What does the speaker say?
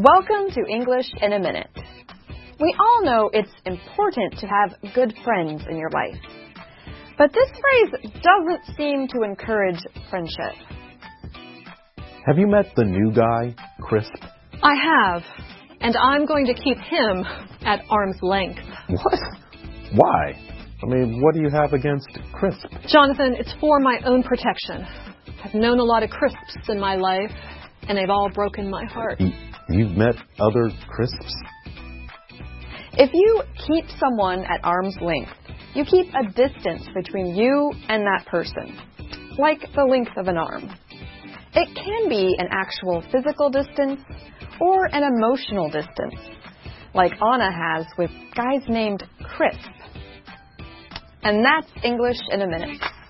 Welcome to English in a Minute. We all know it's important to have good friends in your life. But this phrase doesn't seem to encourage friendship. Have you met the new guy, Crisp? I have, and I'm going to keep him at arm's length. What? Why? I mean, what do you have against Crisp? Jonathan, it's for my own protection. I've known a lot of Crisps in my life, and they've all broken my heart. You've met other Crisps? If you keep someone at arm's length, you keep a distance between you and that person, like the length of an arm. It can be an actual physical distance or an emotional distance, like Anna has with guys named Crisp. And that's English in a Minute.